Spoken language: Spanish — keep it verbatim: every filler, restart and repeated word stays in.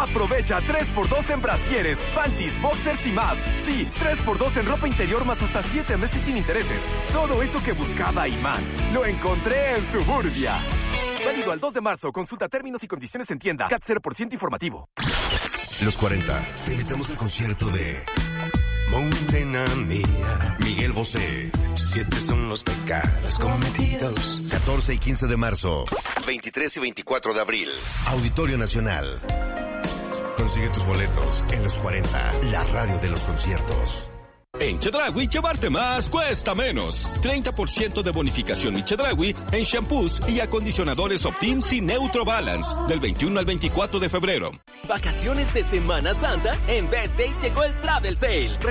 Aprovecha tres por dos en brasieres, panties, boxers y más. Sí, tres por dos en ropa interior más hasta siete meses sin intereses. Todo eso que buscaba Iman, lo encontré en Suburbia. Válido al dos de marzo. Consulta términos y condiciones en tienda. C A T cero por ciento informativo. Los cuarenta. Te invitamos al concierto de Morena Mía, Miguel Bosé. Siete son los pecados cometidos. catorce y quince de marzo. veintitrés y veinticuatro de abril. Auditorio Nacional. Consigue tus boletos en Los cuarenta, la radio de los conciertos. En Chedraui, llevarte más cuesta menos. treinta por ciento de bonificación en Chedraui en shampoos y acondicionadores Optims y Neutro Balance del veintiuno al veinticuatro de febrero. Vacaciones de Semana Santa. En Best Day llegó el Travel Sale.